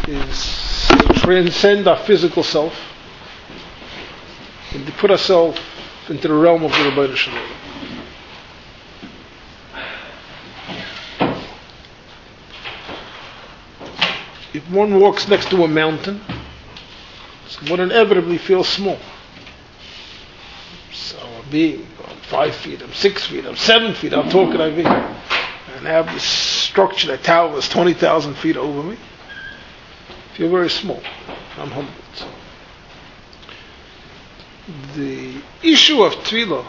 is to transcend our physical self and to put ourselves into the realm of the Rebbeinu Shalom. If one walks next to a mountain, so one inevitably feels small. So I'm 5 feet, I'm 6 feet, I'm 7 feet, how tall can I be? And I have this structure that towers 20,000 feet over me. I feel very small. I'm humbled. The issue of Tefillah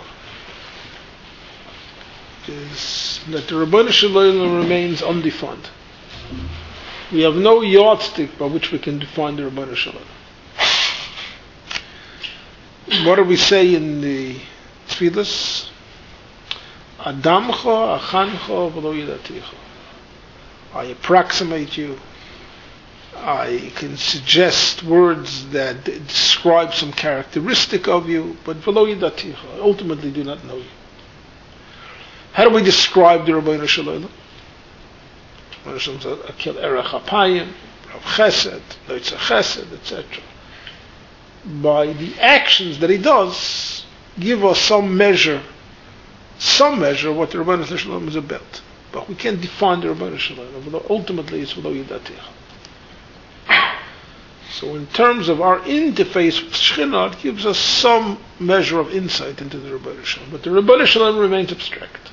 is that the Rebbeinu Shalom remains undefined. We have no yardstick by which we can define the Rebbeinu Shalom. What do we say in the Tefillahs? Adamcho, achancho, v'lo yidaticho. I approximate you. I can suggest words that describe some characteristic of you, but v'lo yidaticho, I ultimately do not know you. How do we describe the Rebbeinu Shalom? Akil Erech Apayim, Rav Chesed, Noitza Chesed, etc. By the actions that he does, give us some measure of what the Rebbeinu Shalom is about. But we can't define the Rebbeinu Shalom. Ultimately, it's v'lo yidaticho. So in terms of our interface with Shekhinah, it gives us some measure of insight into the Rebbeinu Shalom. But the Rebbeinu Shalom remains abstract.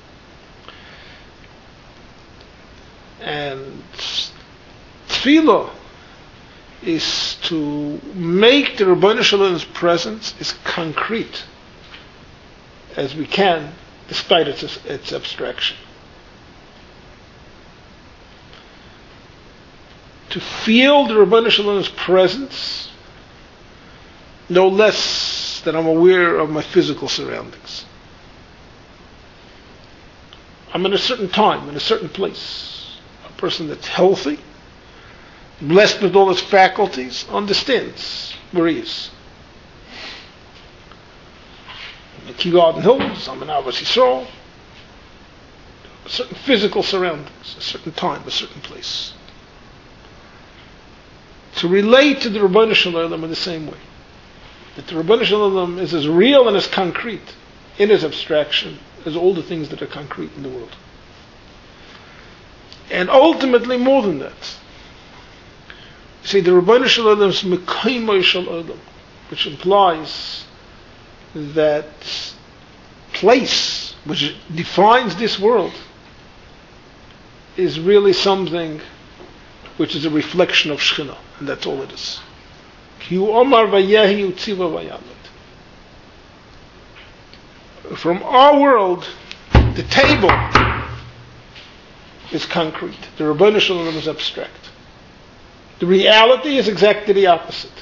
And Tefillah is to make the Rebbeinu Shalom's presence as concrete as we can, despite its abstraction. To feel the Rebbeinu Shalom's presence no less than I'm aware of my physical surroundings. I'm in a certain time, in a certain place. A person that's healthy, blessed with all his faculties, understands where he is. I'm in Key Garden Hills, I'm in Avos Yisrael. Certain physical surroundings, a certain time, a certain place. To relate to the Rebbeinu Shalom in the same way. That the Rebbeinu Shalom is as real and as concrete in his abstraction as all the things that are concrete in the world. And ultimately more than that. You see, the Rebbeinu Shalom is Mekaymo Shalom, which implies that place which defines this world is really something which is a reflection of Shekhinah, and that's all it is. Ki hu omar vayehi utziva vayamid. From our world, the table is concrete. The Rebbeinu Shalom is abstract. The reality is exactly the opposite.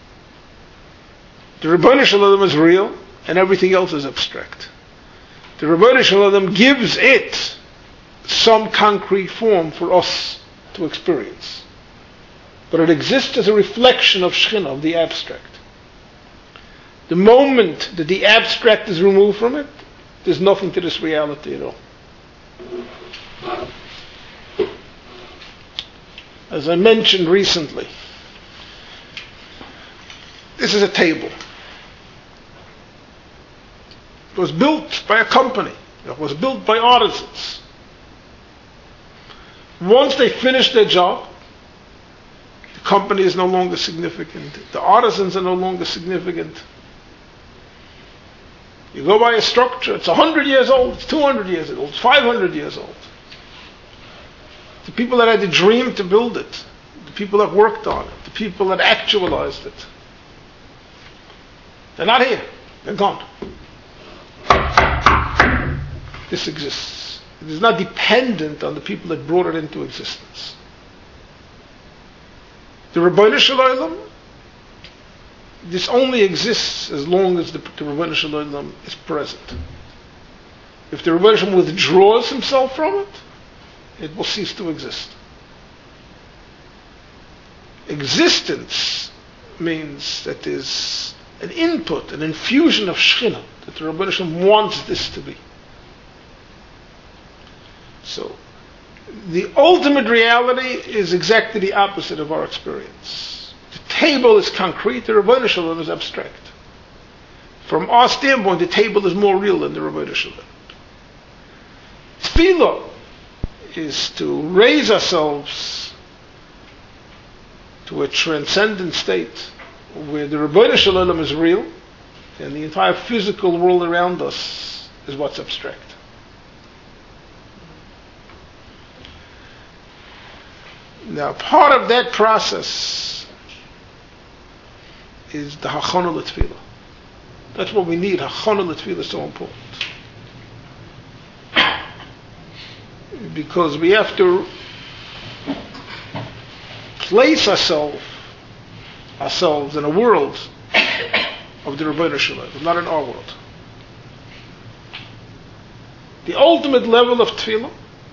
The Rebbeinu Shalom is real, and everything else is abstract. The Rebbeinu Shalom gives it some concrete form for us to experience. But it exists as a reflection of Shekhinah, of the abstract. The moment that the abstract is removed from it, there's nothing to this reality at all. As I mentioned recently, this is a table. It was built by a company. It was built by artisans. Once they finish their job, the company is no longer significant. The artisans are no longer significant. You go by a structure, it's 100 years old, it's 200 years old, it's 500 years old. The people that had the dream to build it, the people that worked on it, the people that actualized it, they're not here. They're gone. This exists. It is not dependent on the people that brought it into existence. The Rebbeinu Shalom, this only exists as long as the Rebbeinu Shalom is present. If the Rebbeinu Shalom withdraws himself from it, it will cease to exist. Existence means that there's an input, an infusion of Shekhinah, that the Rebbeinu Shalom wants this to be. So, The ultimate reality is exactly the opposite of our experience. The table is concrete, the Rebbeinu Shalom is abstract. From our standpoint, the table is more real than the Rebbeinu Shalom. Tefillah is to raise ourselves to a transcendent state where the Rebbeinu Shalom is real and the entire physical world around us is what's abstract. Now, part of that process is the hachana l'tefillah. That's what we need. Hachana l'tefillah is so important. Because we have to place ourselves in a world of the Rebbeinu Shalom, not in our world. The ultimate level of tefillah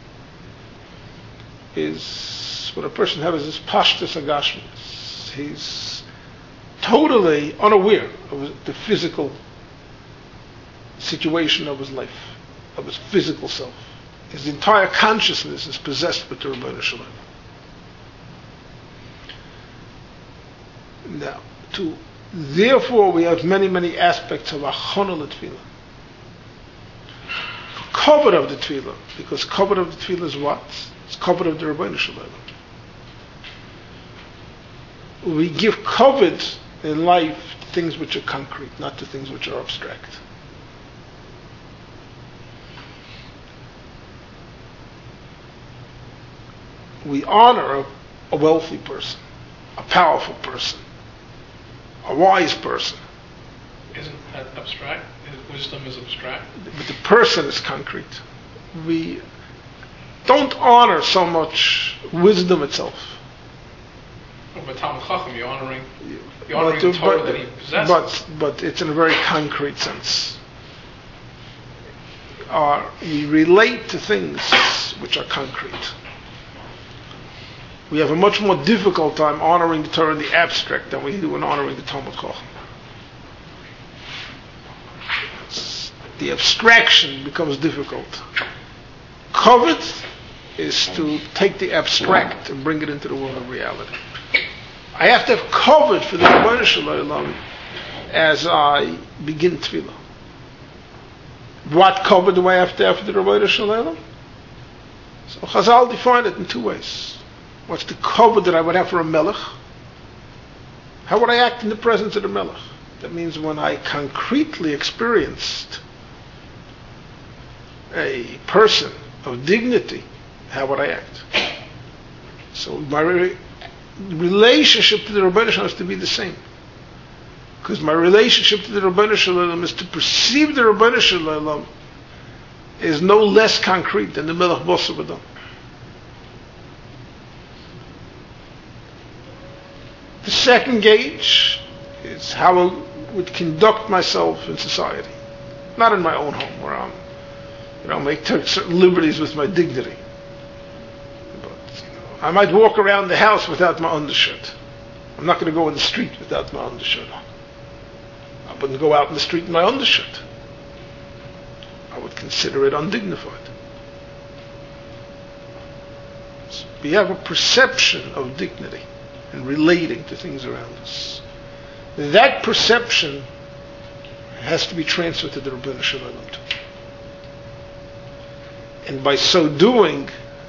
is when a person has his pashtus agashmis. He's totally unaware of the physical situation of his life, of his physical self. His entire consciousness is possessed with the Rebbeinu Shalom. Now, therefore, we have many, many aspects of achana l'tefillah. Cover of the tefillah, because cover of the tefillah is what? It's cover of the Rebbeinu Shalom. We give covet in life to things which are concrete, not to things which are abstract. We honor a wealthy person, a powerful person, a wise person. Isn't that abstract? Wisdom is abstract? But the person is concrete. We don't honor so much wisdom itself. Oh, but Talmud Chacham, you're honoring the Torah that he possesses. But it's in a very concrete sense. We relate to things which are concrete. We have a much more difficult time honoring the Torah in the abstract than we do in honoring the Talmud Chacham. The abstraction becomes difficult. Covet is to take the abstract and bring it into the world of reality. I have to have covet for the Rebbeinu Shalom as I begin tefillah. What covet do I have to have for the Rebbeinu Shalom? So Chazal defined it in two ways. What's the covet that I would have for a melech? How would I act in the presence of the melech? That means when I concretely experienced a person of dignity, how would I act? So my relationship to the Rebbeinu Shalom is to be the same. Because my relationship to the Rebbeinu Shalom is to perceive the Rebbeinu Shalom is no less concrete than the melech Bosar B'dam. The second gauge is how I would conduct myself in society. Not in my own home where I make certain liberties with my dignity. But I might walk around the house without my undershirt. I'm not going to go in the street without my undershirt on. I wouldn't go out in the street in my undershirt. I would consider it undignified. So we have a perception of dignity and relating to things around us. That perception has to be transferred to the Rebbeinu Shalom too. And by so doing,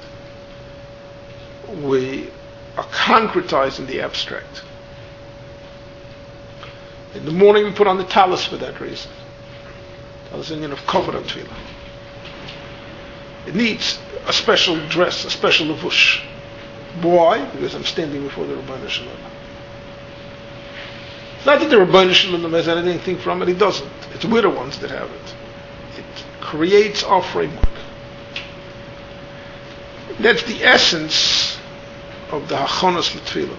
we are concretizing the abstract. In the morning we put on the talis for that reason. Talis is of cover of tefillah. It needs a special dress, a special levush. Why? Because I'm standing before the Rebbeinu Shalom. It's not that the Rebbeinu Shalom has anything from it, he doesn't. It's we're the ones that have it. It creates our framework. That's the essence of the Hachonas L'Tefillah.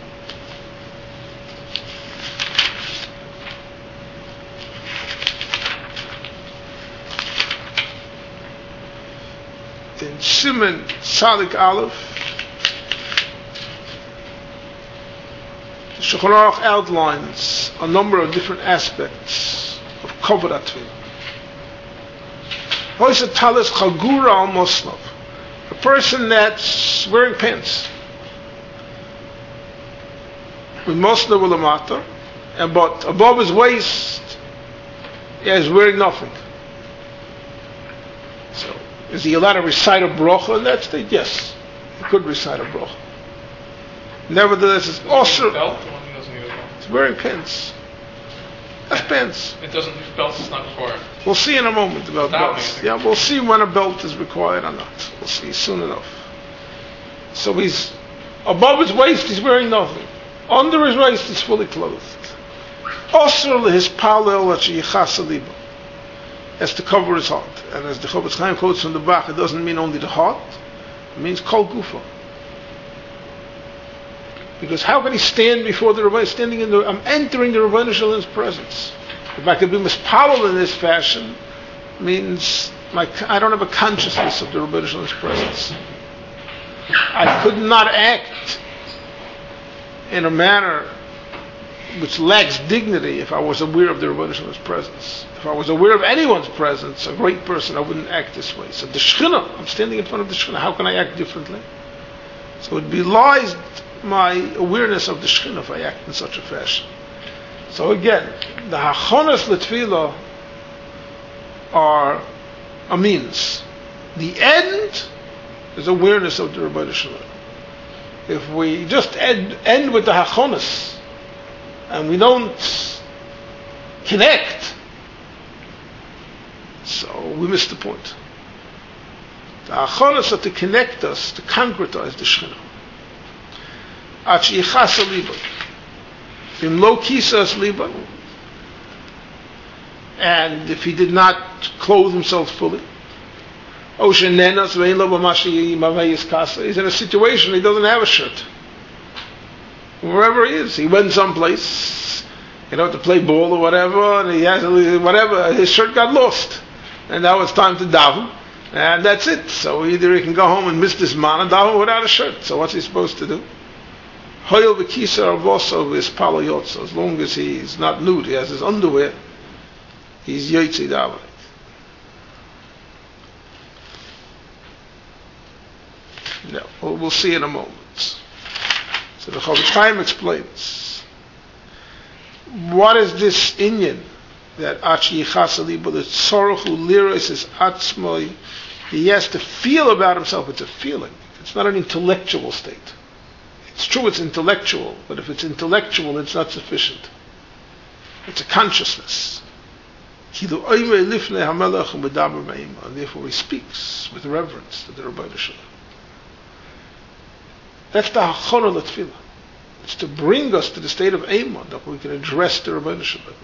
In Siman Tzadik Aleph, the Shulchan Aruch outlines a number of different aspects of Kavod HaTefillah. Hoysa Talis Chagura al Moslav. A person that's wearing pants with Mosna Ulamata, but above his waist he is wearing nothing. So, is he allowed to recite a bracha in that state? Yes, he could recite a bracha. Nevertheless, it's also he's wearing pants. That's pants. It doesn't. Belts is not required. We'll see in a moment about belts. Yeah, we'll see when a belt is required or not. We'll see soon enough. So he's above his waist. He's wearing nothing. Under his waist, he's fully clothed. Also, his palel yichas has to cover his heart. And as the Chofetz Chaim quotes from the back, it doesn't mean only the heart. It means kol gufa. Because how can he stand before the Rabbi? I'm entering the Rabbi Shalom's presence. If I could be mispalel in this fashion, means I don't have a consciousness of the Rabbi Shalom's presence. I could not act in a manner which lacks dignity if I was aware of the Rabbi Shalom's presence. If I was aware of anyone's presence, a great person, I wouldn't act this way. So the Shekhinah, I'm standing in front of the Shekhinah, how can I act differently? So it belies my awareness of the Shekhinah if I act in such a fashion. So again, the hachonas l'tefillah are a means. The end is awareness of the Rebbeinu Shalom. If we just end with the hachonas and we don't connect, so we miss the point. The hachonas are to connect us, to concretize the Shekhinah. Achichasa liba, im lo kisas liba, and if he did not clothe himself fully, oshen nenas vein lo b'mashi mavayis kasa, he's in a situation he doesn't have a shirt. Wherever he is, he went someplace, to play ball or whatever, and he has whatever, his shirt got lost, and now it's time to daven, and that's it. So either he can go home and miss this man and daven without a shirt. So what's he supposed to do? Hoyel v'kisa arvoso v'espalo yotzo. As long as he's not nude, he has his underwear, he's yotzi davening. No, we'll see in a moment. So the Chofetz Chaim explains, what is this inyan that achi yichas liba, the tzorochu liros is atzmoi, he has to feel about himself. It's a feeling. It's not an intellectual state. It's true it's intellectual, but if it's intellectual, it's not sufficient. It's a consciousness. And therefore he speaks with reverence to the Rebbeinu Shalom. That's the hachana l'tefillah. It's to bring us to the state of Eiman, that we can address the Rebbeinu Shalom.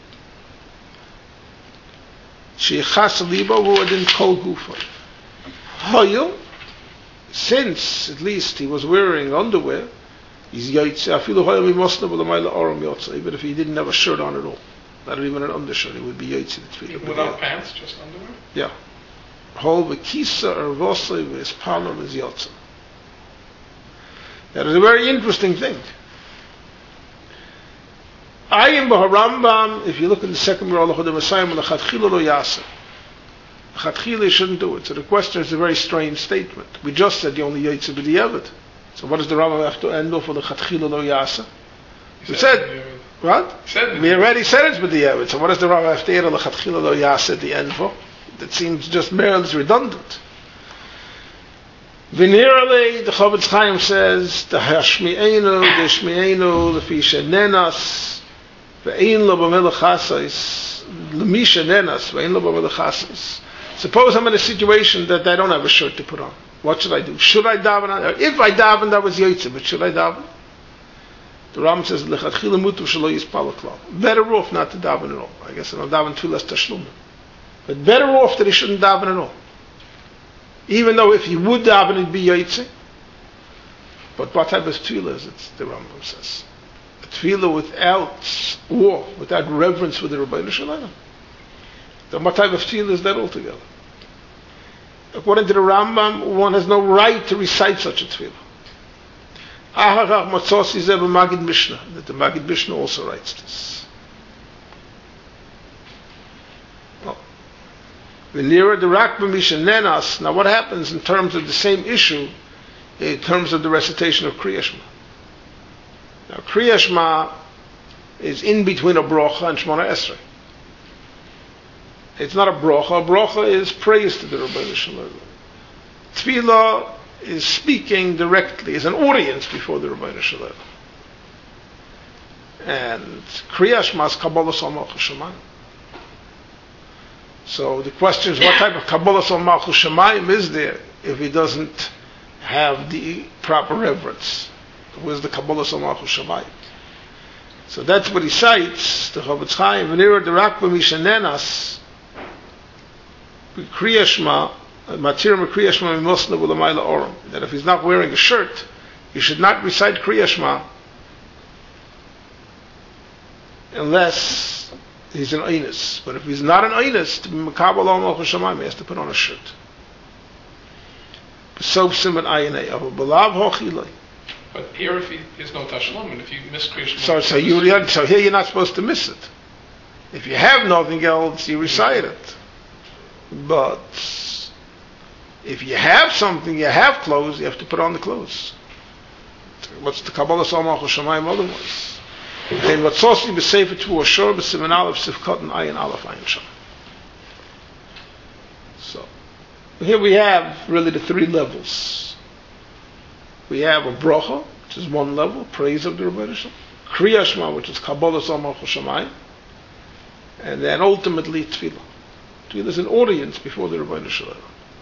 Sheichas liba v'odin kol gufay. Hoyel, since at least he was wearing underwear, he's yaitze. Afilu hoyel mimosna v'lamayla oram yotza. Even if he didn't have a shirt on at all, not even an undershirt, he would be yaitze. Without pants, just underwear. Yeah. Hol v'kisa ervosay v'espalon is yotza. That is a very interesting thing. Ayin b'harambam, if you look in the second Ra'al Chodem Asayim, l'chatchila lo yasa. L'chatchila you shouldn't do it. So the question is a very strange statement. We just said you only yaitze b'diavad. So what does the Rambam have to end off with l'chatchila lo yasa? We said, what? We already said it's b'diavad. So what does the Rambam have to add l'chatchila lo yasa at the end for? That seems just merely redundant. Venerally, the Chofetz Chaim says, the hashmi'enu, the shmi'enu, the fisha nenas, ve'ein lo b'melechasais, l'misha nenas, ve'ein lo b'melechasais. Suppose I'm in a situation that I don't have a shirt to put on. What should I do? Should I daven? If I daven, that was yotze, but should I daven? The Ram says, l'chatchila mutu shelo yispal klal. Better off not to daven at all. I guess I don't daven tefillas tashlumim. But better off that he shouldn't daven at all. Even though if he would daven, it'd be yotze. But what type of tefillah is it, the Rambam says? A tefillah without awe, without reverence for the Rebbeinu Shalom. Then what type of tefillah is that altogether? According to the Rambam, one has no right to recite such a tefillah. Ahachach Matzosi Zeh b'Magid Mishnah, that the Magid Mishnah also writes this. Now what happens in terms of the same issue, in terms of the recitation of Kriya Shema? Now Kriya Shema is in between a brocha and Shemona Esrei. It's not a brocha. A brocha is praise to the Rebbeinu Shalom. Tefillah is speaking directly, is an audience before the Rebbeinu Shalom. And Kriya Shema is Kabbalah Malchus Shemayim. So the question is, what type of Kabbalah Malchus Shemayim is there if he doesn't have the proper reverence? Where's the Kabbalah Malchus Shemayim? So that's what he cites, the Chavetz Chaim, V'nira D'rak B'mishanenas, Kriya Shema, Matir Kriya Shema Mimosna V'lamayla Oram. That if he's not wearing a shirt, he should not recite Kriya Shema unless he's an Einus. But if he's not an Einus, to be Makabal Al Malchus Shemayim, he has to put on a shirt. B'sof Siman Ayanei, Avu B'lav Hochiloi. But here, if there's no Tashlum, and if you miss Kriya Shema... So here you're not supposed to miss it. If you have nothing else, you recite it. But if you have something, you have clothes, you have to put on the clothes. What's the Kabbalah Malchus Shemayim otherwise? Then what's also be safer to assure the Siman Aleph Sifkat and Ayin Aleph Ayin Sham. So here we have really the three levels. We have a bracha, which is one level, praise of the Rebbeinu Shalom. Kriya Shema, which is Kabbalah Malchus Shemayim, and then ultimately Tefillah. Tefillah is an audience before the Rebbeinu Shalom.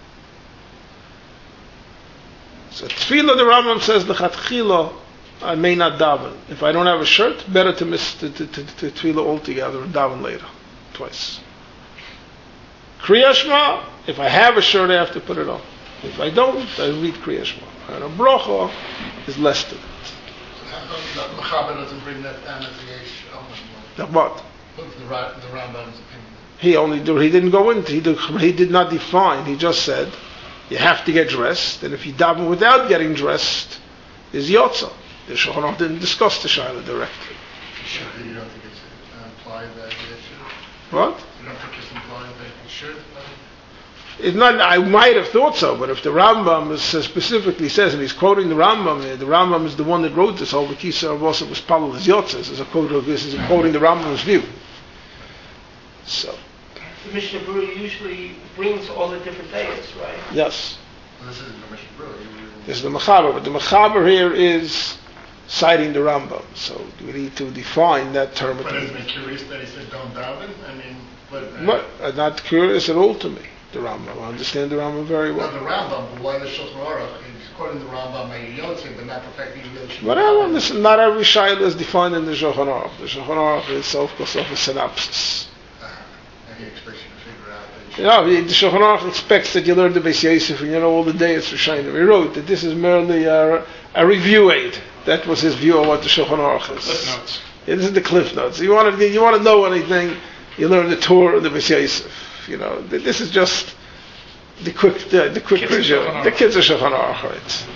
So Tefillah, the Rambam says, L'chatchila, I may not daven. If I don't have a shirt, better to miss the Tefillah altogether and daven later, twice. Kriya Shema, if I have a shirt, I have to put it on. If I don't, I read Kriya Shema. And a bracha is less than it. So how come the Mechaber doesn't bring that down as the Yesh? What? The Rambam's opinion. He didn't go into, he did not define, he just said, you have to get dressed, and if you daven without getting dressed, is Yotza. The Shulchan Aruch didn't discuss the Shaila directly. Sure, you don't think it's implied that it should? What? You don't think it's implied that it should? It's not, I might have thought so, but if the Rambam specifically says, and he's quoting the Rambam is the one that wrote this whole V'kisa Arvosa was Palal as Yotzes, this is quoting the Rambam's view. So. The Mishnah Berurah usually brings all the different days, right? Yes. Well, this isn't the Mishnah Berurah. This is the Mechaber, but the Mechaber here is citing the Rambam, so we need to define that term. But isn't it curious that he said don't daven? I mean, not curious at all to me. The Rambam. I understand the Rambam very well. Not the Rambam, but why the Shulchan Aruch? He's quoting the Rambam by Yotzei, but not perfecting the Yotzei. Whatever, listen, not every Shaila is defined in the Shulchan Aruch. The Shulchan Aruch is of course a synopsis. And he expects you to figure out that the Shulchan Aruch expects that you learn the Beis Yosef and you know all the days for Shainim. He wrote that this is merely a review aid. That was his view of what the Shulchan Aruch is. Cliff Notes. Yeah, this is the Cliff Notes. You want to know anything, you learn the Torah and the Beis Yosef. This is just the quick review. The kids are Shulchan Aruch, right?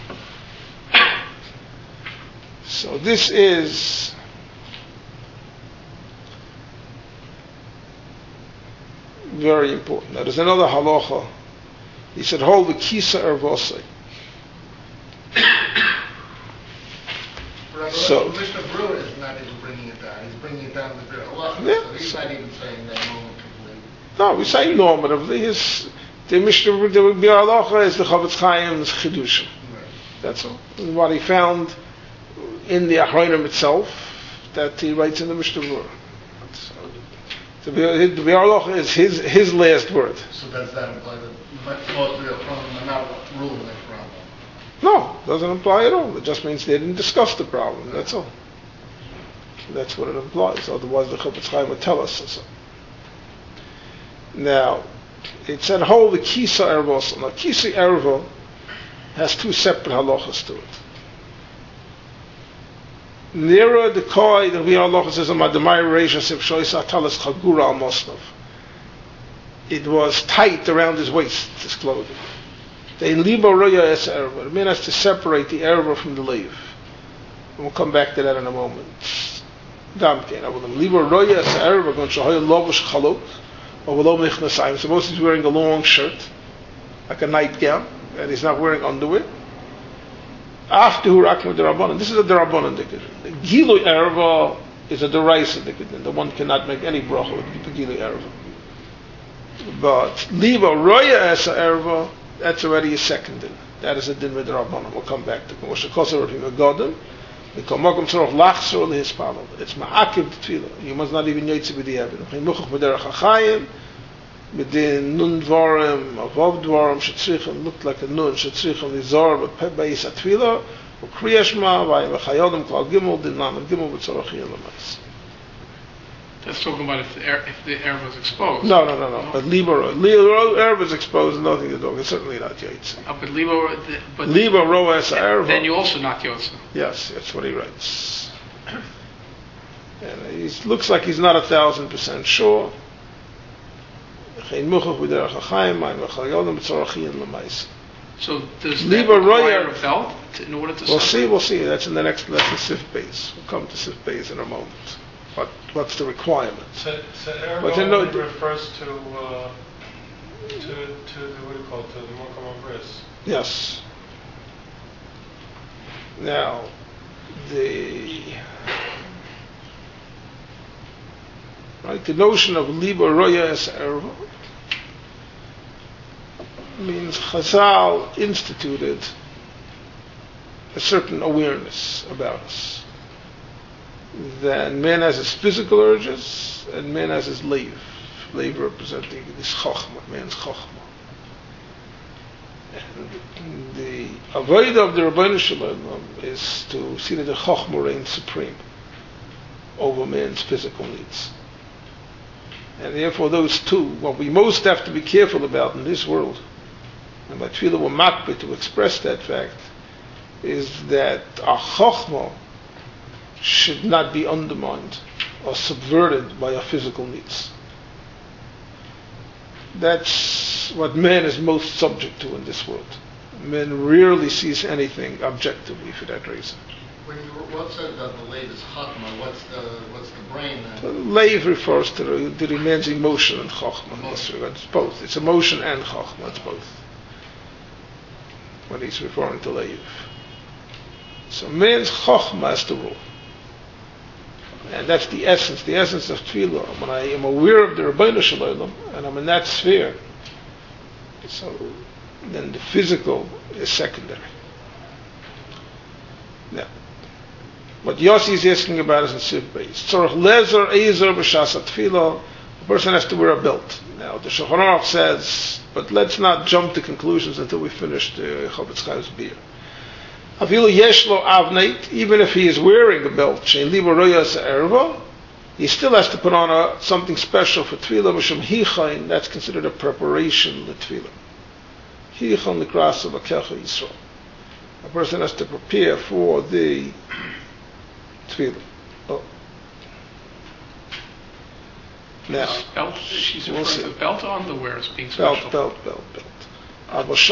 So this is very important. Now there's another halacha. He said, hold the kisa ervosei. So Mishnah Berurah is not even bringing it down. He's bringing it down to the halacha. Yeah. So he's not even saying that normatively. No, we say normatively. The Mishnah Berurah halacha is the Chavetz Chaim's chidushim. Right. That's all. And what he found in the Achronim itself, that he writes in the Mishnah Berurah. The Biur Halacha is his last word. So does that imply that most of the Achronim are not ruling like Rambam? No, doesn't imply at all. It just means they didn't discuss the problem. That's all. That's what it implies. Otherwise, the Chavetz Chaim would tell us so. Now, it said, hold the Kisa Ervos. Now, Kisa Ervo has two separate halachas to it. Nearer the koi, the Biur Halacha says, it was tight around his waist, his clothing. It means to separate the erva from the leiv. And we'll come back to that in a moment. Suppose he's wearing a long shirt, like a nightgown, and he's not wearing underwear. After Hurakma Derabanan, this is a Derabanan Dikidin. The Gilui Erva is a Deraisa Dikidin. The one cannot make any bracha with the Gilui Erva. But Liba Roya Esa Erva, that's already a second din. That is a din with Derabanan. We'll come back to Moshe Koser Rahim Agodim. It's ma'akiv tefillah. You must not even yotze with the evidence. Within nun dvarim, avov dvarim, shetzrichim, looked like a nun, shetzrichim, nizor, beis atfila, ukriyashma, v'chayodim, klal gimel, dinan, gimel, v'tzorachiyah l'mais. That's talking about if the Erev was exposed. No. But Erev is exposed, nothing to do. It's certainly not Yotze. But Liba Roa es Erev. Then you also not Yotze. Yes, that's what he writes. And he looks like he's not 1,000% sure. So does that require a belt in order to? We'll see. That's in the next lesson, Sif Beis. We'll come to Sif Beis in a moment. What's the requirement? So Ergo refers to the what do you call it, to the Mokum of Bris. Yes. Now, the notion of Liba Roya es Erva means Chazal instituted a certain awareness about us. That man has his physical urges, and man has his leiv. Leiv representing this chokhmah, man's chokhmah. And the avodah of the Rabbeinu Shalom is to see that the chokhmah reigns supreme over man's physical needs. And therefore those two, what we most have to be careful about in this world, and by tefillah we're makbid to express that fact, is that our chokhmah should not be undermined or subverted by our physical needs. That's what man is most subject to in this world. Man rarely sees anything objectively for that reason. When you said that the leiv is chachma, what's the brain? The leiv refers to the man's emotion and chachma in this regard. It's both. It's emotion and chachma. It's both. When he's referring to leiv. So man's chachma has to rule. And that's the essence of tefillah. When I am aware of the Rabbeinu Shalom, and I'm in that sphere, so then the physical is secondary. Now, what Yossi is asking about is in Siv Beis. Tzorach lezer ezer b'shas tefillah. A person has to wear a belt. Now, the Shulchan Aruch says, but let's not jump to conclusions until we finish the Chofetz Chaim's beer. Even if he is wearing a belt, he still has to put on something special for tefillah. That's considered a preparation to tefillah. A person has to prepare for the tefillah. Oh. Now, she's referring to the belt or underwear as being special. Belt. There's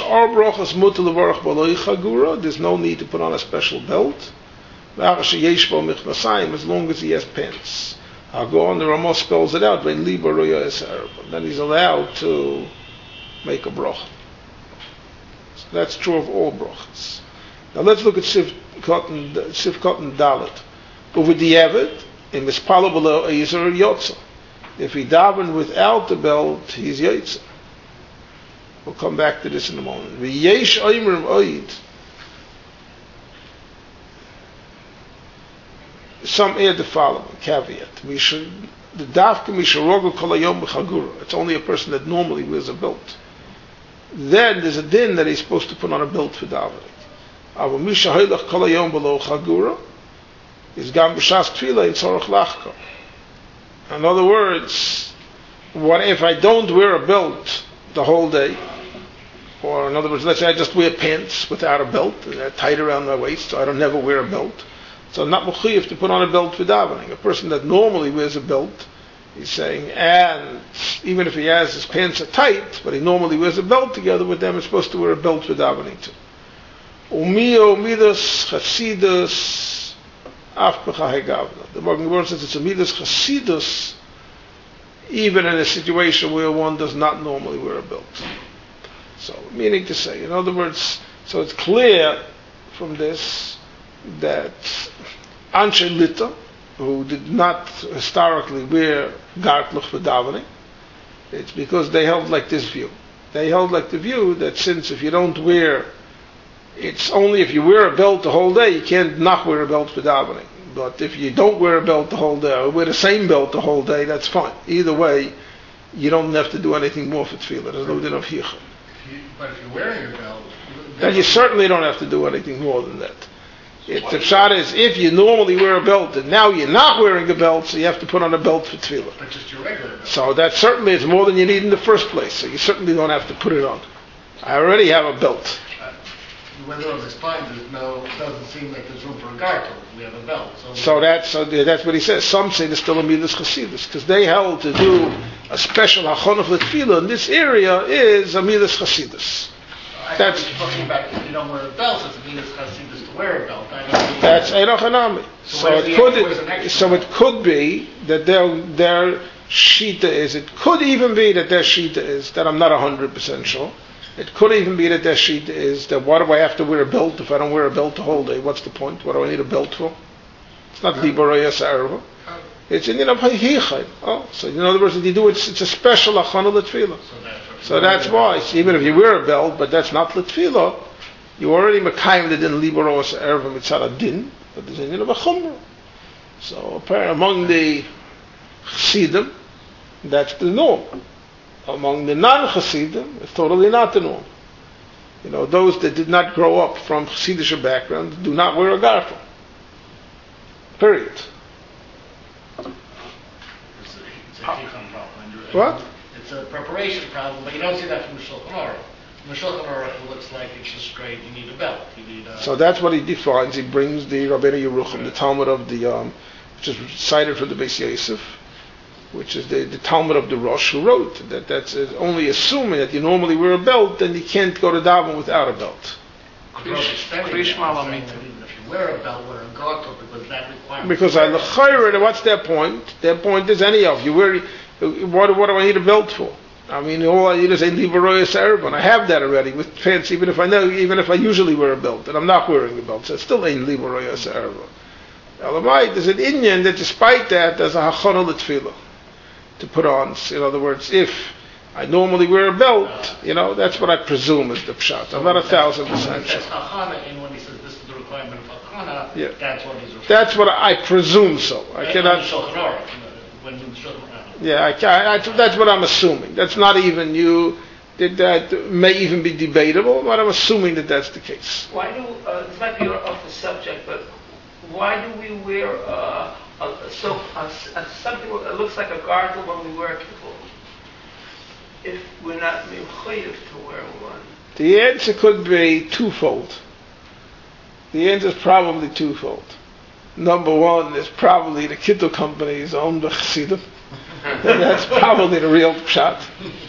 no need to put on a special belt as long as he has pants. The Ramah spells it out. Then he's allowed to make a bracha. So that's true of all brachas. Now let's look at Sif Cotton Dalet. Over the Avid, in Mispala below Ezer Yotza. If he daven without the belt, he's Yotza. We'll come back to this in a moment. V'yesh oimrim oid. Some add the following caveat: the dafka misharogu kol hayom b'chagura. It's only a person that normally wears a belt. Then there's a din that he's supposed to put on a belt for davening. Ava misha haylach kol hayom below chagura is gam b'shas tefillah in tzorach lachka. In other words, what if I don't wear a belt the whole day? Or in other words, let's say I just wear pants without a belt, and they're tight around my waist, so I don't never wear a belt. So I'm not mechuyev to put on a belt for davening. A person that normally wears a belt, he's saying, and even if he has his pants are tight, but he normally wears a belt together with them, he's supposed to wear a belt for davening too. Umio midas chasidus. The Magen Avraham says it's a midas chasidus even in a situation where one does not normally wear a belt. So, meaning to say, in other words, so it's clear from this that Anshe Litta, who did not historically wear gartluch for davening, it's because they held like this view. They held like the view that since if you don't wear, it's only if you wear a belt the whole day, you can't not wear a belt for davening. But if you don't wear a belt the whole day, or wear the same belt the whole day, that's fine. Either way, you don't have to do anything more for tefillah. There's no din of hicha. But if you're wearing a belt, then you certainly don't have to do anything more than that. The pshat is, if you normally wear a belt, and now you're not wearing a belt, so you have to put on a belt for tefillah. But just your regular belt. So that certainly is more than you need in the first place, so you certainly don't have to put it on. I already have a belt. Whether on this point, doesn't seem like there's room for a garter. We have a belt. So that's what he says. Some say there's still a midas chasidus, because they held to do a special hachonah for tefillah in this area is a midas chasidus. That's talking about if you don't wear a belt, it's a midas chasidus to wear a belt. That's Eirach Hanami. So it could be that their shita is. It could even be that their shita is that I'm not 100% sure. It could even be that their shita is that why do I have to wear a belt if I don't wear a belt the whole day? What's the point? What do I need a belt for? It's not libarayas arva. It's in hichai. Oh, so in other words, if you do it, it's a special achana l'tefillah. So that's why. So even if you wear a belt, but that's not l'tefillah, you already mekayim the din libarayas arva mitzad din, but there's in of a chumrah. So among the chassidim, that's the norm. Among the non-Hasidim, it's totally not the norm. You know, those that did not grow up from Hasidic background do not wear a garter. Period. It's a tikkun problem. What? It's a preparation problem, but you don't see that from the Shulchan Aruch. From the Shulchan Aruch, it looks like it's just straight. You need a belt. So that's what he defines. He brings the Rabbeinu Yerucham, the Talmud of the, which is cited from the Beis Yosef, which is the Talmud of the Rosh, who wrote that that's only assuming that you normally wear a belt, then you can't go to daven without a belt. Krish Malamita. Even if you wear a belt, wear a garter, because that requires. Because what's their point? Their point is any of you wear. What do I need a belt for? I mean, all I need is a libarayas arba, and I have that already with pants. Even if I usually wear a belt, and I'm not wearing a belt, so it's still a libarayas arba. Elamai, there's an Inyan that despite that, there's a hachana l'tefillah to put on. In other words, if I normally wear a belt, that's what I presume is the pshat. I'm not 1,000% sure. That's hachana, and when he says this is the requirement of hachana, yeah. That's what he's referring to. That's what I presume so. I cannot. Yeah, that's what I'm assuming. That's not even you. That may even be debatable, but I'm assuming that that's the case. Why do this might be off the subject, but why do we wear something that looks like a garter when we wear kippur, if we're not mechuyev to wear one? The answer could be twofold. The answer is probably twofold. Number one is probably the kittul companies own the chassidim. That's probably the real pshat.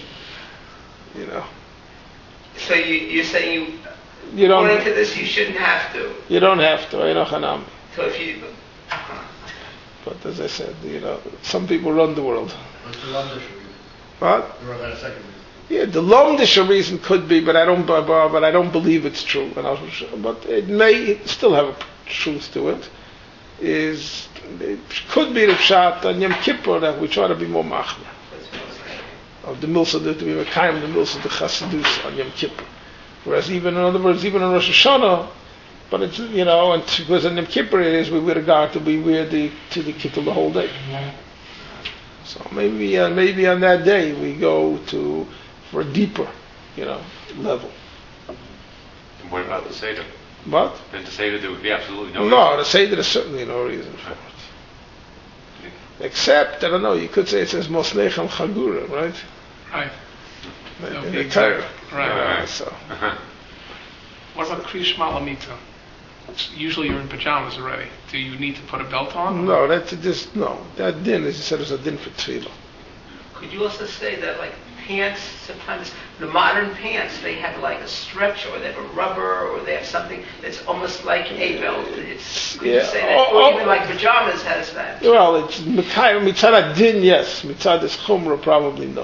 So you're saying according to this, you shouldn't have to. You don't have to. So if you. But as I said, some people run the world. What's the lamdish reason? What? Or that second reason? Yeah, the lamdish reason could be, but I don't believe it's true. But it may still have a truth to it. It could be the pshat on Yom Kippur that we try to be more machmir. Of the milsa that we were kind of the milsa the chassidus on Yom Kippur. Whereas even in Rosh Hashanah, but it's and because in Yom Kippur it is we wear the garter, we wear to the kittul the whole day. So maybe on that day we go for a deeper level. And what about the Seder? What? Then the Seder there would be absolutely no reason. No, the Seder is certainly no reason for it. Except, I don't know, you could say it says Mosnechem Chagura, right? Right. In the Torah. Right. So. What about Krish Malamita? Usually you're in pajamas already. Do you need to put a belt on? No, that din, as you said, is a din for tefillah. Could you also say that, like, pants, sometimes the modern pants, they have like a stretch or they have a rubber or they have something that's almost like a belt. It's good to say that. Or even like pajamas has that. Well, it's mitzad adin, yes. Mitzad is chumrah, probably no.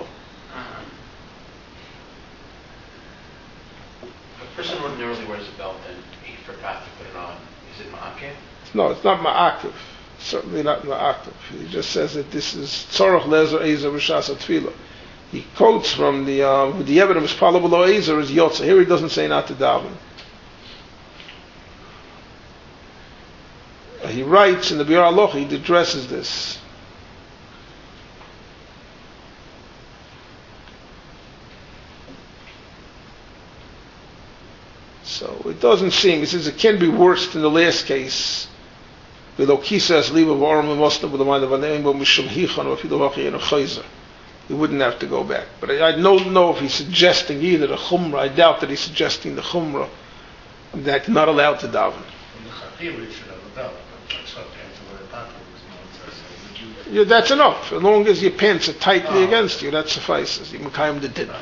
If a person ordinarily wears a belt and he forgot to put it on, is it ma'akev? No, it's not ma'akev. Certainly not ma'akev. He just says that this is tzorach lezer ezer b'shas tefillah. He quotes from the evidence pala below ezer is yotza. Here he doesn't say not to daven. He writes in the Biur Halacha, he addresses this. So it doesn't seem, he says it can be worse than the last case. You wouldn't have to go back. But I don't know if he's suggesting either the chumrah. I doubt that he's suggesting the chumrah that you're not allowed to daven. Yeah, that's enough. As long as your pants are tightly against you, that suffices. You mekayim the din.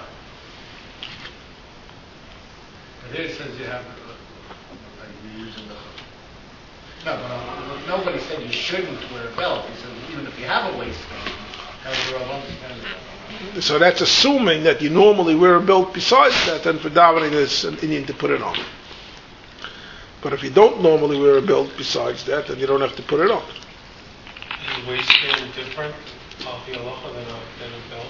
But here it says you have, like you're using the... No, but nobody said you shouldn't wear a belt. He said even if you have a waistband, how do you understand that? So that's assuming that you normally wear a belt besides that, then for davening it's an Indian to put it on. But if you don't normally wear a belt besides that, then you don't have to put it on. Is the waistband different of the halacha than a belt?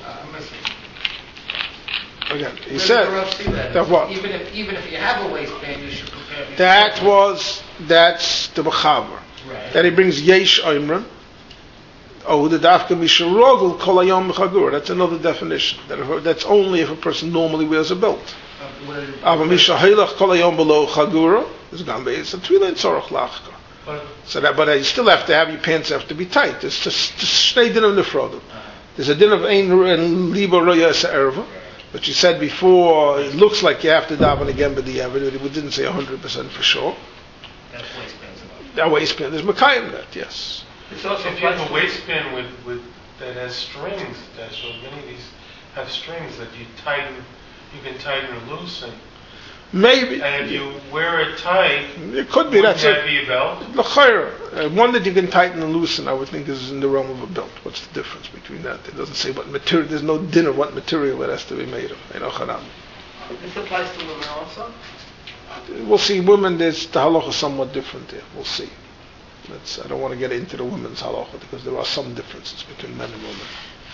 Again, he said that what? Even if you have a waistband, you should prepare. That's the mechaber. Right. Then he brings yesh oimran. Oh, the dafka misharogel kol hayom mechagur. That's another definition. That's only if a person normally wears a belt. Ava mishahelach kol hayom below chagura is gambe. It's a tefillah and tzorach lachka. So that, but you still have to have your pants have to be tight. It's just shnei din of nefrodim. There's a din of ein liba roya erva. But you said before, it looks like you have to daven again, but the evidence we didn't say 100% for sure. That waistband, there's mekayim that, yes. It's also if you have a waistband with that has strings, so many of these have strings that you can tighten or loosen. Maybe. And if you wear it tight, it could be. That's that be a belt? One that you can tighten and loosen, I would think, is in the realm of a belt. What's the difference between that? It doesn't say what material. There's no din of what material it has to be made of. This applies to women also? We'll see. Women, the halacha is somewhat different there. We'll see. I don't want to get into the women's halacha because there are some differences between men and women.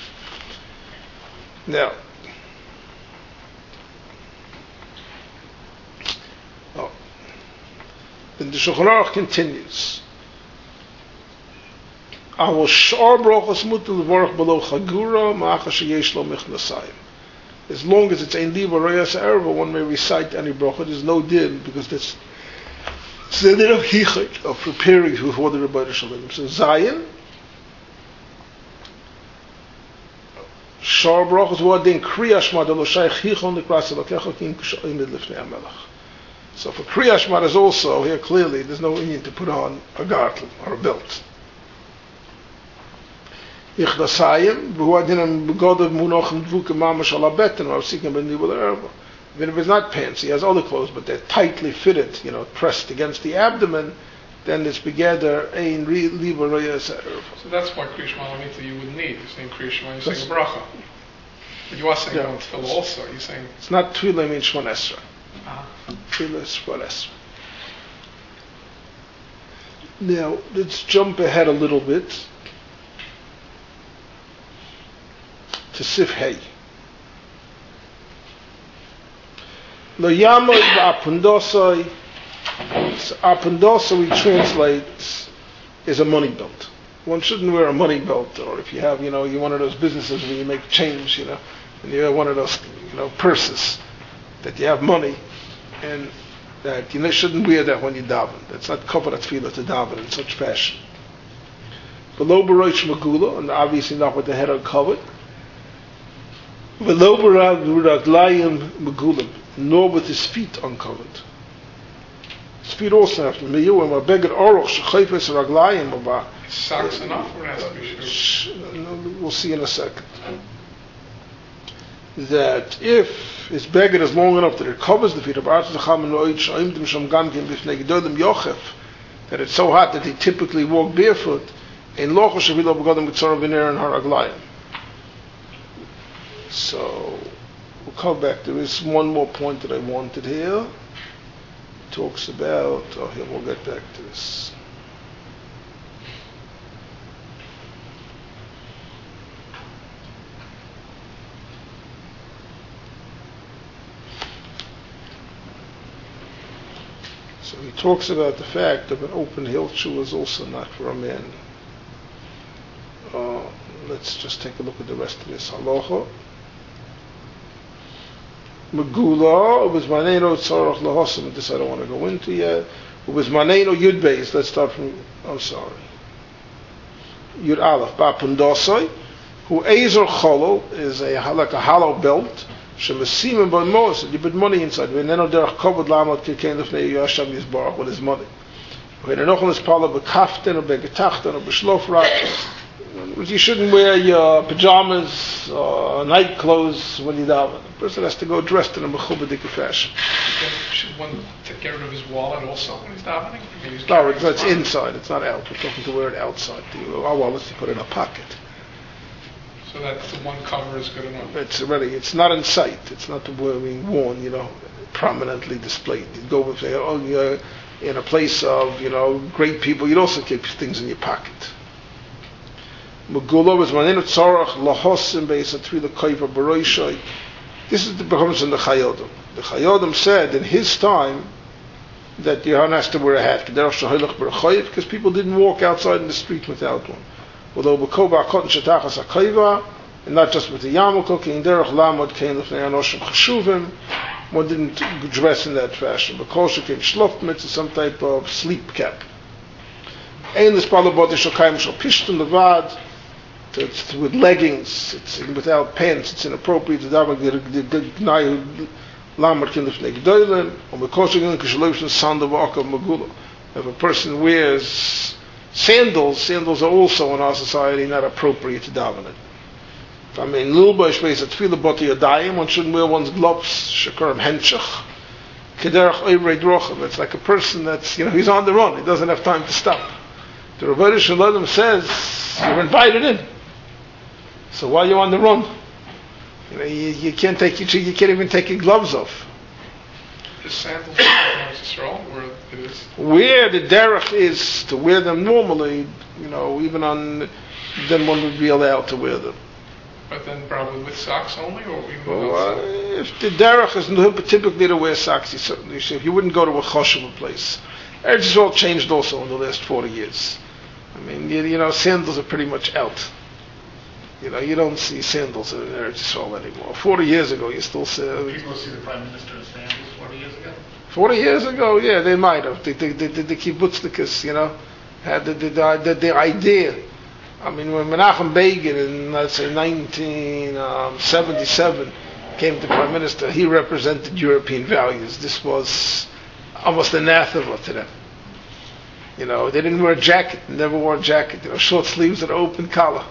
Now, then the Shulchan Aruch continues. Our shar brachos mutal levarach below chagura ma'acha sheyesh lo michnasayim. As long as it's ein liba royas erva, one may recite any bracha. There's no din because that's the din of hichik, of preparing before the Rebbeinu Shalom. So Zion, shar brachos what din kriya shma de lo shaykh hichon de kras elokecha kim k'shoim lifnei hamelach. So for Kriya Shema is also, here clearly, there's no need to put on a gartel or a belt. Even if it's not pants, he has other clothes, but they're tightly fitted, pressed against the abdomen, then it's begeder ein liba royas erva. So that's why Kriya Shema Lamita you would need. You're saying Kriya Shema, you're saying a bracha. But you are saying on tefillah also. You're saying it's not tefillah means Shemon Esrei. Now, let's jump ahead a little bit to Sif Hey. Lo yamoy ba'apundosoi. Apundosoi we translate is a money belt. One shouldn't wear a money belt, or if you have, you're one of those businesses where you make change, and you have one of those, purses that you have money, and that you shouldn't wear that when you daven. That's not covered tefillah to daven in such fashion. Below b'roish magula, and obviously not with the head uncovered. Below b'raglayim magulim, nor with his feet uncovered. His feet also have to be. We'll socks enough, or has to be shoes? We'll see in a second. that if his beggar is long enough that it covers the feet of that it's so hot that they typically walk barefoot, so we'll come back. There is one more point that I wanted here. It talks about, here we'll get back to this. So he talks about the fact that an open heel shoe is also not for a man. Let's just take a look at the rest of this halacha. Megula, ubizmaneino tzarach lahosim. This I don't want to go into yet. Ubizmaneino yud beis. Let's start from. Yud aleph. Ba'pundosoi, who ezer cholol is like a hollow belt. Shemasimin by Moses. You put money inside. V'neno derech kovod lamot kikein lefnei Yasham Yisbarach with his money. V'nenochel is pala b'kaften or b'getachten or b'shlofrat. You shouldn't wear your pajamas or night clothes when you daven. A person has to go dressed in a mechubadik fashion. Should one take care of his wallet also when he's davening? No, it's inside. It's not out. We're talking to wear it outside. Our wallets you put in a pocket. So that's the one cover is good enough. It's not in sight. It's not being worn, prominently displayed. You go and say, you're in a place of, great people. You'd also keep things in your pocket. Megula was manenu tzarach lahosim beis atfila koiva baroishai. This is the becomes in the Chayodim. The Chayodim said in his time that Yohan has to wear a hat because people didn't walk outside in the street without one. Although b'kova akot shetachas akayva, and not just with the yarmulke, king derech lamod kein lefnei anoshim cheshuvim, one didn't dress in that fashion. B'kol came shlofmitz, some type of sleep cap. Ein l'spala b'odei shokayim shal pishton levad, it's with leggings, it's without pants, it's inappropriate to daven g'nai lamod kein lefnei g'doylem, or b'kol shekin k'shalosh sandal v'akav megula. If a person wears sandals are also in our society not appropriate to daven it. I mean, one shouldn't wear one's gloves, shekarim henchach, kederach oivrei drochav. It's like a person that's, he's on the run, he doesn't have time to stop. The Rebbeinu Shalom says, you're invited in. So while you're on the run, you can't even take your gloves off. The sandals where the derech is to wear them normally, even then one would be allowed to wear them. But then probably with socks only, or even if the derech is typically to wear socks, you certainly should. You wouldn't go to a choshev place. Eretz Yisrael changed also in the last 40 years. I mean, sandals are pretty much out. You don't see sandals in Eretz Yisrael anymore. 40 years ago, you still see. People see the Prime Minister in sandals 40 years ago? 40 years ago, yeah, they might have. The kibbutznikas, had the idea. I mean, when Menachem Begin in, let's say, 1977 came to Prime Minister, he represented European values. This was almost anathema to them. They didn't wear a jacket, never wore a jacket. Short sleeves and open collar.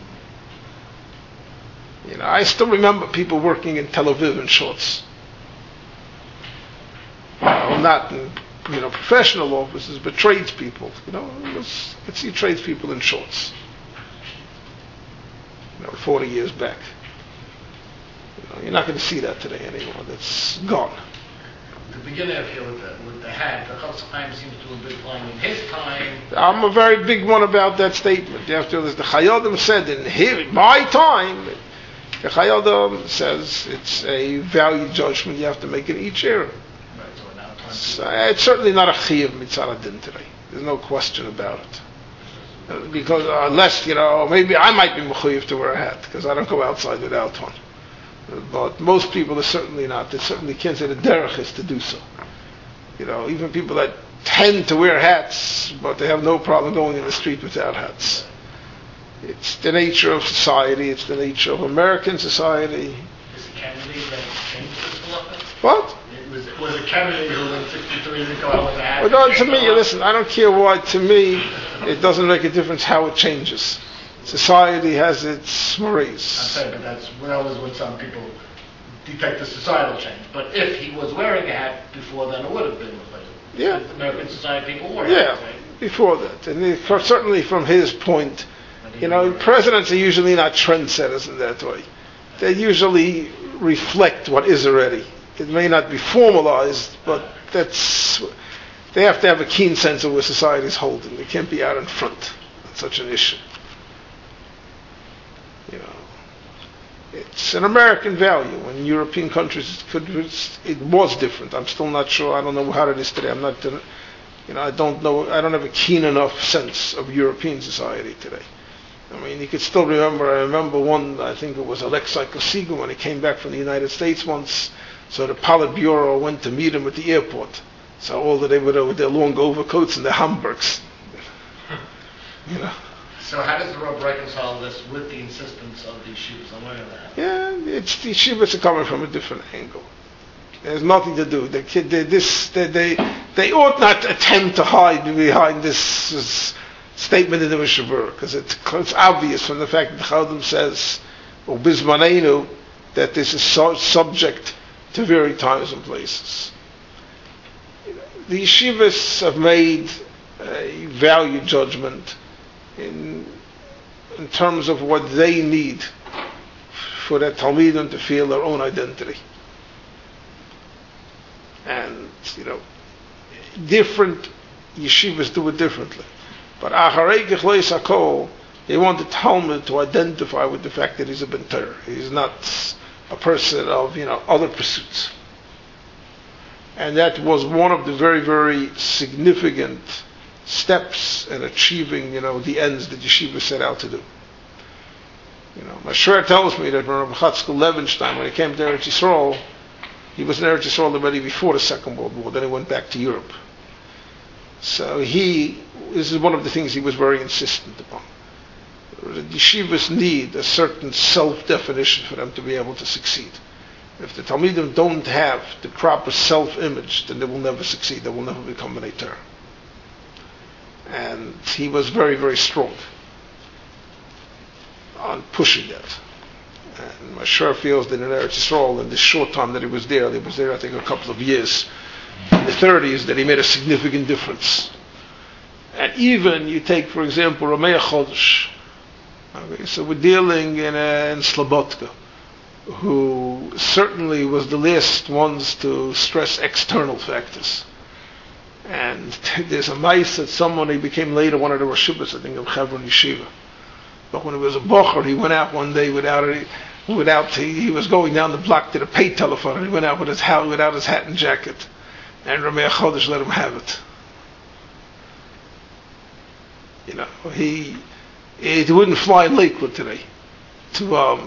I still remember people working in Tel Aviv in shorts. Not in professional offices, but tradespeople. You could see tradespeople in shorts. 40 years back. You're not going to see that today anymore. That's gone. The beginner here with the hat, the Chofetz Chaim seems to have been playing in his time. I'm a very big one about that statement. The Chayodim said in my time. The Chayodim says it's a value judgment you have to make in each era. So it's certainly not a chiyuv mitzvah din today. There's no question about it. Because unless, maybe I might be mechuyev to wear a hat, because I don't go outside without one. But most people are certainly not. They certainly can't say the derech is to do so. Even people that tend to wear hats, but they have no problem going in the street without hats. It's the nature of society. It's the nature of American society. Is it Kennedy that changed this a lot? What? Was it Kennedy who in 63 to go out with a hat? Well, to me, listen, I don't care why. To me, it doesn't make a difference how it changes. Society has its mores. I'm saying, but that's always what some people detect a societal change. But if he was wearing a hat before then, it would have been reflected. Yeah. American society people wore Yeah, hats, right? before that. And certainly from his point, presidents are usually not trendsetters in that way. They usually reflect what is already. It may not be formalized, but they have to have a keen sense of where society is holding. They can't be out in front on such an issue. It's an American value. In European countries, it was different. I'm still not sure. I don't know how it is today. I don't know. I don't have a keen enough sense of European society today. I mean, you could still remember. I remember one. I think it was Alexei Kosygin when he came back from the United States once. So the Politburo went to meet him at the airport. So all that they were there with their long overcoats and their Hamburgs. So how does the Rub reconcile this with the insistence of these yeshivas on wearing that? Yeah, the yeshivas are coming from a different angle. There's nothing to do. They ought not attempt to hide behind this statement in the Mishnah Berurah, because it's obvious from the fact that the Chaldim says, "Ubizmanenu," that this is subject to varied times and places. The yeshivas have made a value judgment in terms of what they need for their Talmidim to feel their own identity. And, different yeshivas do it differently. But Acharei Gechleis HaKol, they want the Talmud to identify with the fact that he's a Ben Torah. He's not a person of, other pursuits. And that was one of the very, very significant steps in achieving, the ends that yeshiva set out to do. Mashur tells me that when Rabbi Chatzkel Levenstein, when he came to Eretz Yisrael, he was in Eretz Yisrael already before the Second World War. Then he went back to Europe. So this is one of the things he was very insistent upon. The yeshivas need a certain self-definition for them to be able to succeed. If the Talmidim don't have the proper self-image, then they will never succeed. They will never become an Eitar. And he was very, very strong on pushing that. And Mashur feels that in Eretz Yisrael, in this short time that he was there I think a couple of years, in the 30s, that he made a significant difference. And even you take, for example, Rameh Chodesh. Okay, so we're dealing in Slobodka, who certainly was the last ones to stress external factors. And there's a mice that he became later one of the Roshibas, I think, of Chevron Yeshiva. But when he was a bocher, he went out one day he was going down the block to the pay telephone, and he went out without his hat and jacket. And Rameh Chodesh let him have it. He wouldn't fly in Lakewood today to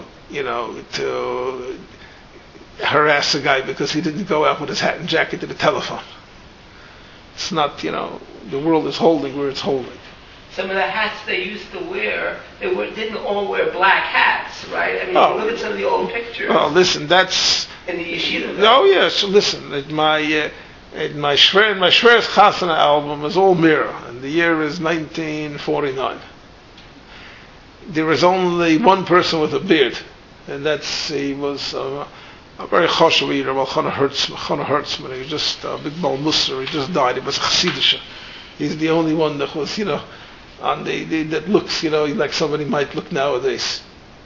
harass a guy because he didn't go out with his hat and jacket to the telephone. It's not, the world is holding where it's holding. Some of the hats they used to wear, didn't all wear black hats, right? I mean, look at some of the old pictures. Oh, listen, that's in the yeshiva. Oh yes, listen. My Shver's Chasana album is all mirror, and the year is 1949. There is only one person with a beard, and he was a very choshev reader, Chana Hertzman. He was just a big Baal Musar. He just died. He was Chassidish. He's the only one that was, on that looks, like somebody might look nowadays.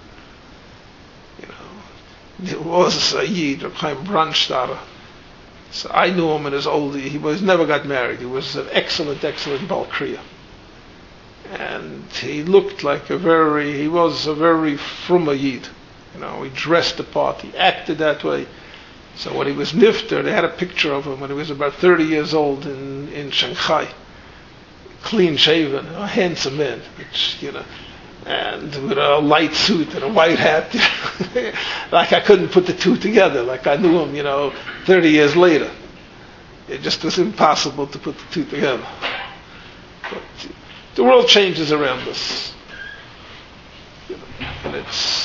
There was a Yid, Reb Chaim Brandstatter. So I knew him in his old. He never got married. He was an excellent Baal Kriya. And he looked like he was a very frumma Yid. He dressed the part, he acted that way. So when he was nifter, they had a picture of him when he was about 30 years old in Shanghai. Clean shaven, a handsome man, and with a light suit and a white hat. Like I couldn't put the two together, like I knew him, 30 years later. It just was impossible to put the two together. But the world changes around us. And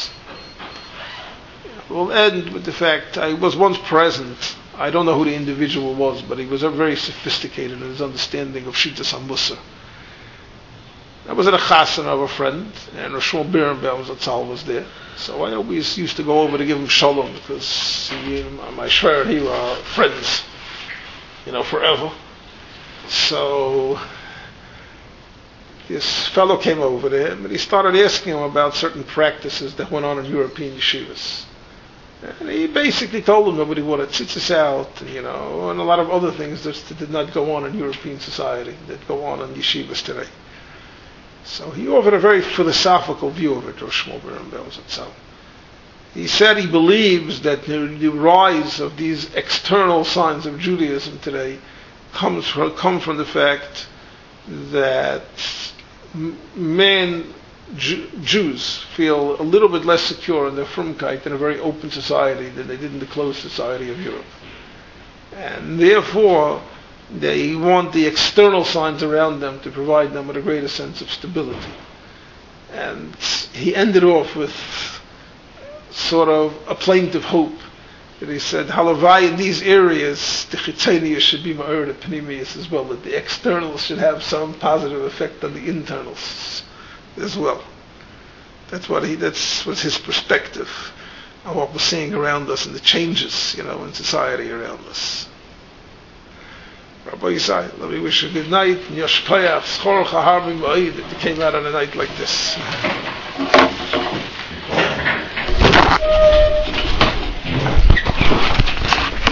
we'll end with the fact I was once present. I don't know who the individual was, but he was very sophisticated in his understanding of Shittas HaMusar. I was at a chassan of a friend, and Rosh Birnbaum Zatzal was there. So I always used to go over to give him shalom, because my shver and he were friends, forever. So this fellow came over to him, and he started asking him about certain practices that went on in European yeshivas. And he basically told him nobody wanted tzitzis out, and a lot of other things that did not go on in European society, that go on in yeshivas today. So he offered a very philosophical view of it, Rosh Birnbaum Zatzal. He said he believes that the rise of these external signs of Judaism today come from the fact that Jews feel a little bit less secure in their frumkeit in a very open society than they did in the closed society of Europe. And therefore, they want the external signs around them to provide them with a greater sense of stability. And he ended off with sort of a plaintive hope that he said, Halavai, in these areas, the chitzonius should be ma'or the panimius as well, that the externals should have some positive effect on the internals as well. That's what was his perspective on what we're seeing around us and the changes, in society around us. Rabbi Yisai, let me wish you a good night, and Yosh Payach, Schor Chaharvim Ba'id, that you came out on a night like this.